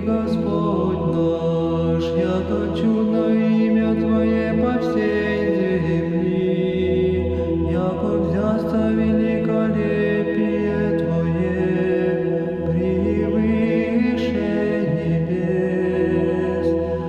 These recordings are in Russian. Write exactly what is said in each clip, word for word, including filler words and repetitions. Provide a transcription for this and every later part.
Господь наш, яко чудно имя Твое по всей земли, яко взясто великолепие Твое превыше небес.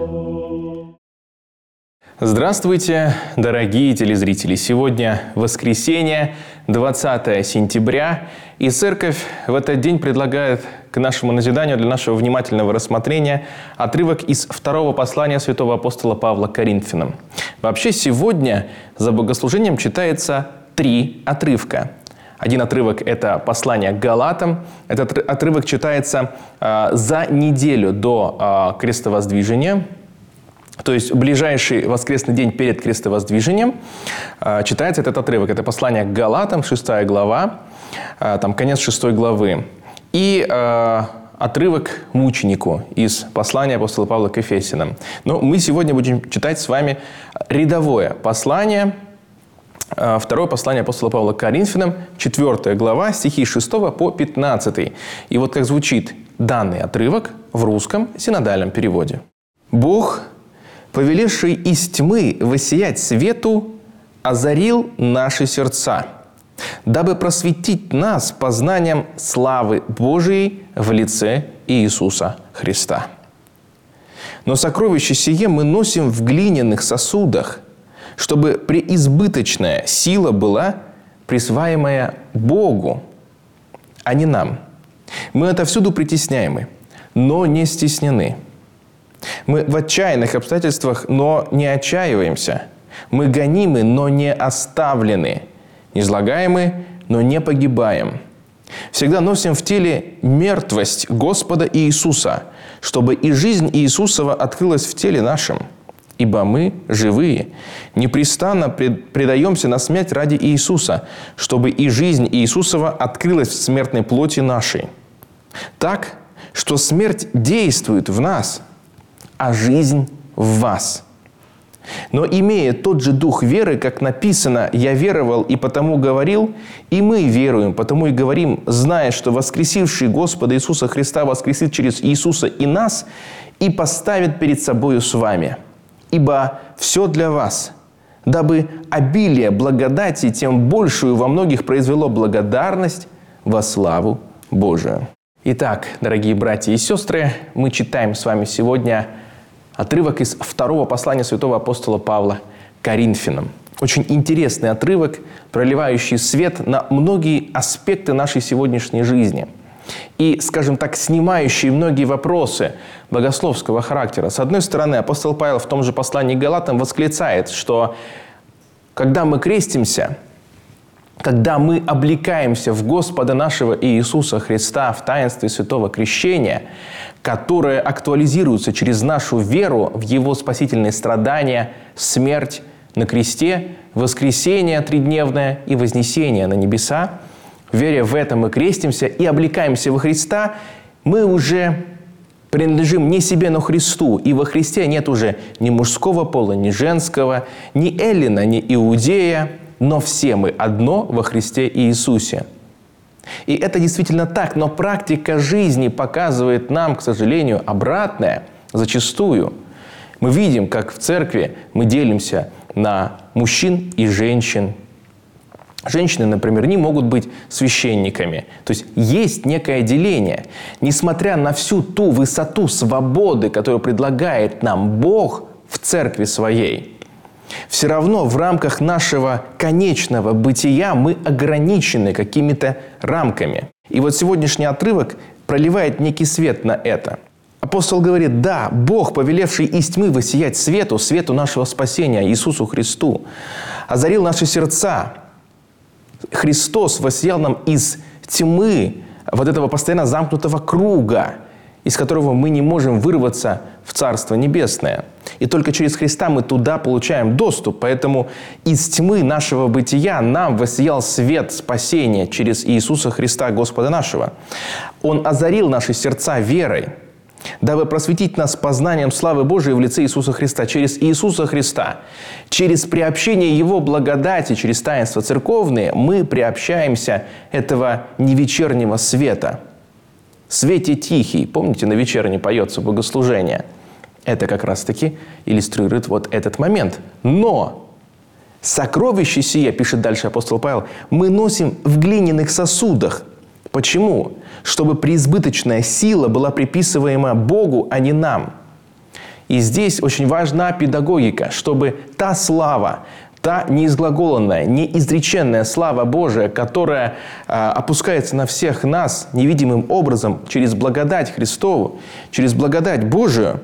Здравствуйте, дорогие телезрители! Сегодня воскресенье, двадцатое сентября, и Церковь в этот день предлагает к нашему назиданию, для нашего внимательного рассмотрения, отрывок из второго послания святого апостола Павла к Коринфянам. Вообще сегодня за богослужением читается три отрывка. Один отрывок – это послание к Галатам. Этот отрывок читается э, за неделю до э, крестовоздвижения. То есть в ближайший воскресный день перед крестовоздвижением э, читается этот отрывок. Это послание к Галатам, шестая глава, э, там конец шестой главы. И э, отрывок мученику из послания апостола Павла к Ефесянам. Но мы сегодня будем читать с вами рядовое послание, э, второе послание апостола Павла к Коринфянам, четвертая глава, стихи с шестого по пятнадцатый. И вот как звучит данный отрывок в русском синодальном переводе. «Бог, повелевший из тьмы воссиять свету, озарил наши сердца, дабы просветить нас познанием славы Божией в лице Иисуса Христа. Но сокровище сие мы носим в глиняных сосудах, чтобы преизбыточная сила была присваиваемая Богу, а не нам. Мы отовсюду притесняемы, но не стеснены. Мы в отчаянных обстоятельствах, но не отчаиваемся. Мы гонимы, но не оставлены. Низлагаемы, но не погибаем. Всегда носим в теле мертвость Господа Иисуса, чтобы и жизнь Иисусова открылась в теле нашем. Ибо мы, живые, непрестанно предаемся на смерть ради Иисуса, чтобы и жизнь Иисусова открылась в смертной плоти нашей. Так, что смерть действует в нас, а жизнь в вас. Но имея тот же дух веры, как написано, «Я веровал и потому говорил», и мы веруем, потому и говорим, зная, что воскресивший Господа Иисуса Христа воскресит через Иисуса и нас, и поставит перед собою с вами. Ибо все для вас, дабы обилие благодати тем большую во многих произвело благодарность во славу Божию». Итак, дорогие братья и сестры, мы читаем с вами сегодня отрывок из второго послания святого апостола Павла к Коринфянам. Очень интересный отрывок, проливающий свет на многие аспекты нашей сегодняшней жизни. И, скажем так, снимающий многие вопросы богословского характера. С одной стороны, апостол Павел в том же послании к Галатам восклицает, что когда мы крестимся, когда мы облекаемся в Господа нашего Иисуса Христа в таинстве святого крещения, которое актуализируется через нашу веру в Его спасительные страдания, смерть на кресте, воскресение тридневное и вознесение на небеса, веря в это мы крестимся и облекаемся во Христа, мы уже принадлежим не себе, но Христу. И во Христе нет уже ни мужского пола, ни женского, ни эллина, ни иудея, но все мы одно во Христе Иисусе. И это действительно так, но практика жизни показывает нам, к сожалению, обратное, зачастую. Мы видим, как в церкви мы делимся на мужчин и женщин. Женщины, например, не могут быть священниками. То есть есть некое деление. Несмотря на всю ту высоту свободы, которую предлагает нам Бог в церкви своей, все равно в рамках нашего конечного бытия мы ограничены какими-то рамками. И вот сегодняшний отрывок проливает некий свет на это. Апостол говорит, да, Бог, повелевший из тьмы воссиять свету, свету нашего спасения, Иисусу Христу, озарил наши сердца. Христос воссиял нам из тьмы вот этого постоянно замкнутого круга, из которого мы не можем вырваться в Царство Небесное. И только через Христа мы туда получаем доступ. Поэтому из тьмы нашего бытия нам воссиял свет спасения через Иисуса Христа, Господа нашего. Он озарил наши сердца верой, дабы просветить нас познанием славы Божией в лице Иисуса Христа. Через Иисуса Христа, через приобщение Его благодати, через таинства церковные, мы приобщаемся этого невечернего света. свете тихий. Помните, на вечерне поется богослужение. Это как раз-таки иллюстрирует вот этот момент. Но сокровище сие, пишет дальше апостол Павел, мы носим в глиняных сосудах. Почему? Чтобы преизбыточная сила была приписываема Богу, а не нам. И здесь очень важна педагогика, чтобы та слава, та неизглаголенная, неизреченная слава Божия, которая э, опускается на всех нас невидимым образом через благодать Христову, через благодать Божию,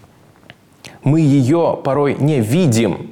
мы ее порой не видим.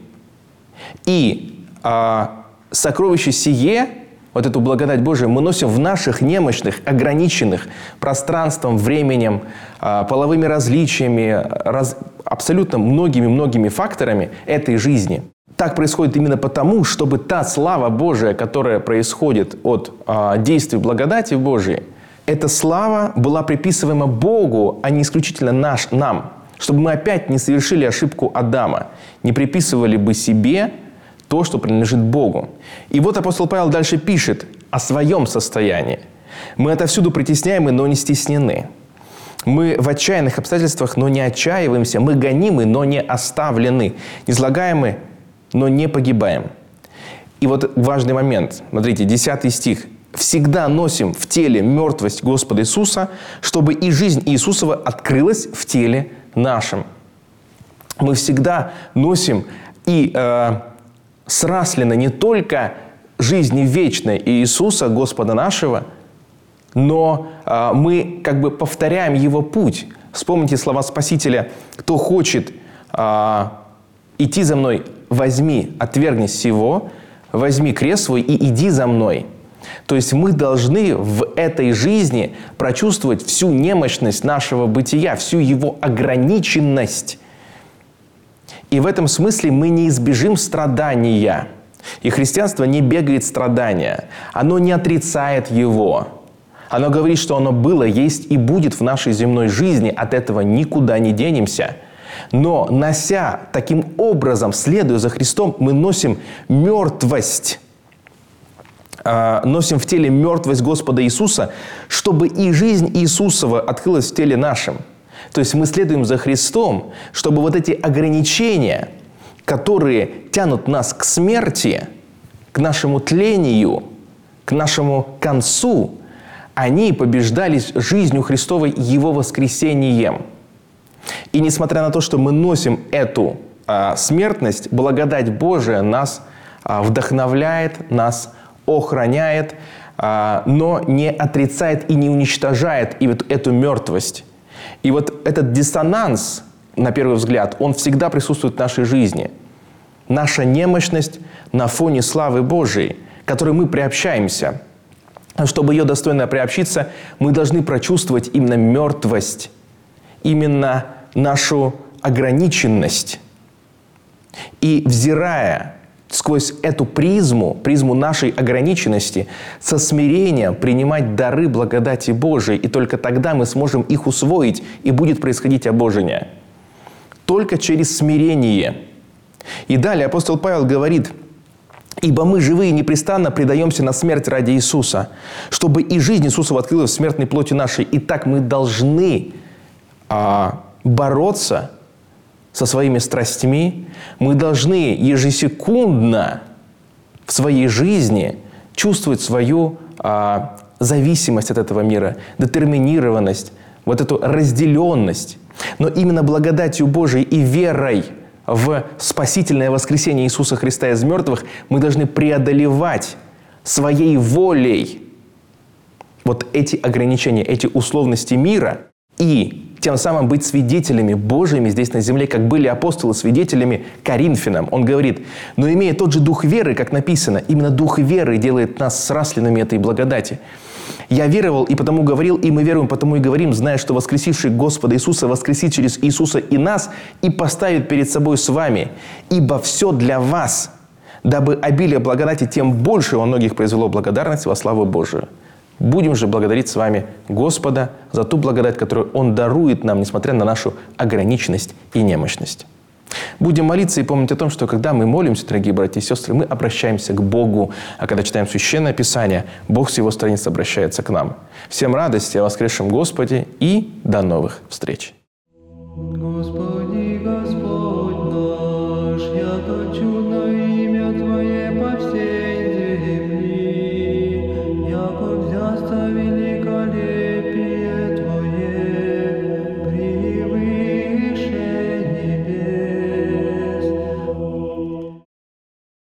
И э, сокровище сие, вот эту благодать Божию, мы носим в наших немощных, ограниченных пространством, временем, э, половыми различиями, раз, абсолютно многими-многими факторами этой жизни. Так происходит именно потому, чтобы та слава Божия, которая происходит от э, действий благодати Божией, эта слава была приписываема Богу, а не исключительно наш, нам. Чтобы мы опять не совершили ошибку Адама, не приписывали бы себе то, что принадлежит Богу. И вот апостол Павел дальше пишет о своем состоянии. «Мы отовсюду притесняемы, но не стеснены. Мы в отчаянных обстоятельствах, но не отчаиваемся. Мы гонимы, но не оставлены. Излагаемы, но не погибаем». И вот важный момент. Смотрите, десятый стих. «Всегда носим в теле мертвость Господа Иисуса, чтобы и жизнь Иисусова открылась в теле нашем». Мы всегда носим и э, сраслено не только жизни вечной Иисуса, Господа нашего, но э, мы как бы повторяем Его путь. Вспомните слова Спасителя: «Кто хочет э, идти за мной, возьми, отвергни сего, возьми крест свой и иди за мной». То есть мы должны в этой жизни прочувствовать всю немощность нашего бытия, всю его ограниченность. И в этом смысле мы не избежим страдания. И христианство не бегает страдания. Оно не отрицает его. Оно говорит, что оно было, есть и будет в нашей земной жизни. От этого никуда не денемся. Но, нося таким образом, следуя за Христом, мы носим мертвость. Носим в теле мертвость Господа Иисуса, чтобы и жизнь Иисусова открылась в теле нашем. То есть мы следуем за Христом, чтобы вот эти ограничения, которые тянут нас к смерти, к нашему тлению, к нашему концу, они побеждались жизнью Христовой, Его воскресением. И несмотря на то, что мы носим эту а, смертность, благодать Божия нас а, вдохновляет, нас охраняет, а, но не отрицает и не уничтожает и вот эту мертвость. И вот этот диссонанс, на первый взгляд, он всегда присутствует в нашей жизни. Наша немощность на фоне славы Божией, к которой мы приобщаемся. Чтобы ее достойно приобщиться, мы должны прочувствовать именно мертвость, именно нашу ограниченность. И взирая сквозь эту призму, призму нашей ограниченности, со смирением принимать дары благодати Божией, и только тогда мы сможем их усвоить, и будет происходить обожение. Только через смирение. И далее апостол Павел говорит: «Ибо мы, живые, непрестанно предаемся на смерть ради Иисуса, чтобы и жизнь Иисусова открылась в смертной плоти нашей. Итак, мы должны а, бороться со своими страстями, мы должны ежесекундно в своей жизни чувствовать свою а, зависимость от этого мира, детерминированность, вот эту разделенность. Но именно благодатью Божией и верой в спасительное воскресение Иисуса Христа из мертвых мы должны преодолевать своей волей вот эти ограничения, эти условности мира и тем самым быть свидетелями Божьими здесь на земле, как были апостолы свидетелями Коринфянам. Он говорит: «Но имея тот же дух веры, как написано, именно дух веры делает нас срасленными этой благодати. Я веровал и потому говорил, и мы веруем, потому и говорим, зная, что воскресивший Господа Иисуса воскресит через Иисуса и нас, и поставит перед собой с вами. Ибо все для вас, дабы обилие благодати тем больше во многих произвело благодарность во славу Божию. Будем же благодарить с вами Господа за ту благодать, которую Он дарует нам, несмотря на нашу ограниченность и немощность». Будем молиться и помнить о том, что когда мы молимся, дорогие братья и сестры, мы обращаемся к Богу. А когда читаем Священное Писание, Бог с Его страниц обращается к нам. Всем радости о воскресшем Господе и до новых встреч! Господи.